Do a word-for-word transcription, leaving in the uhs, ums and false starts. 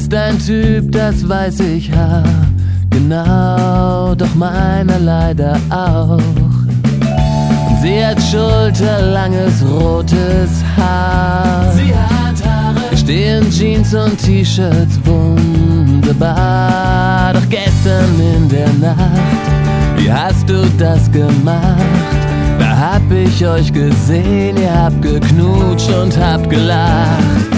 bist ein Typ, das weiß ich, ha, genau, doch meiner leider auch. Sie hat schulterlanges rotes Haar. Sie hat Haare. Stehen Jeans und T-Shirts wunderbar. Doch gestern in der Nacht, wie hast du das gemacht? Da hab ich euch gesehen, ihr habt geknutscht und habt gelacht.